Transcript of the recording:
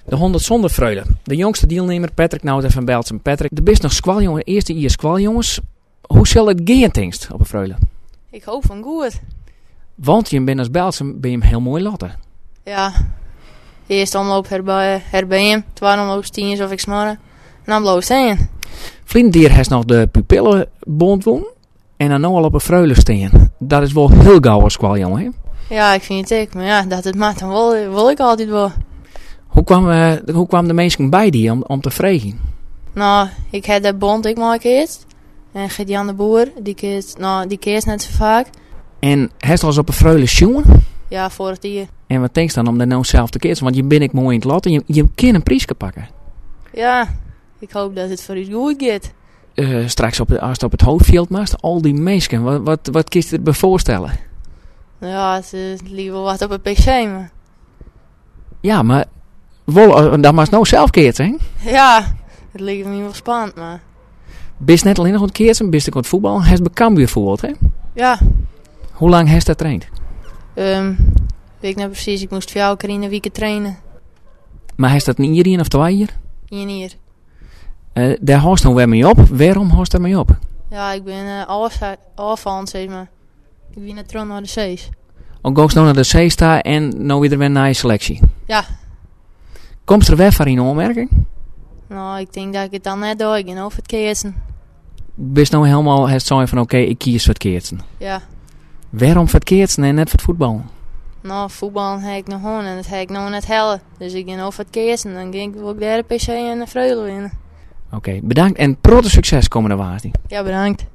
De 100 zonder Freulen. De jongste deelnemer, Patrick Nauta van Beltsum. Patrick, de bist nog squaljongen, eerste jaar squaljongens. Hoe zal het gaan, denkst op een Freulen? Ik hoop van goed. Want je bent als Beltsum ben je hem heel mooi laten. Ja. De eerste omloop herbeem, tweede omloop stiens of ik snorren. En dan bloos heen. Vliendier heeft nog de pupillenbond won. En dan nou al op een Freulen staan. Dat is wel heel gauw als squaljongen, hè? Ja, ik vind het ook. Maar ja, dat het maakt, dan wil ik altijd wel. Hoe kwam de mensen bij die om te vragen? Nou, ik heb de bond ik maak eerst. En Gert-Jan de Boer, die keert net zo vaak. En heeft al eens op een Freulen sjoen? Ja, vorig jaar. En wat denk je dan om dat nou zelf te kiezen? Want je bent ik mooi in het lot en je kan een prijs pakken. Ja, ik hoop dat het voor u goed gaat. Straks als het op het hoofdveld maakt, al die mensen, wat kiest je erbij voorstellen? Ja, het liever wat op een pc, maar... Ja, maar dat mag nou zelf keerten, hè? Ja, het lijkt me wel spannend, maar... Bist net alleen nog wat keerten, bist ik wat voetbal, heeft bij Cambuur voetbald, hè? Ja. Hoe lang heeft dat traind? Weet ik nou precies, ik moest 4 keer in een week trainen. Maar heeft dat niet hierin of 2 hier? Hier. Daar hoort nou weer mee op. Waarom hoort daar mee op? Ja, ik ben afvallen, zeg maar. Ik ben net terug naar de C's. Ook goos nou naar de C-sta en nou weer naar je selectie. Ja. Komt er weer voor een aanmerking? Nou, ik denk dat ik het dan net doe. Ik ben over het keersen. Bist nou helemaal het zijn van oké, ik kies voor het keersen. Ja. Waarom voor het keersen en net voor het voetbal? Nou, voetbal heb ik nog gewoon en dat heb ik nog net hellen. Dus ik ben over het keersen. Dan ging ik ook de PC en de Freulen winnen. Oké, bedankt en protte succes komende waard. Ja, bedankt.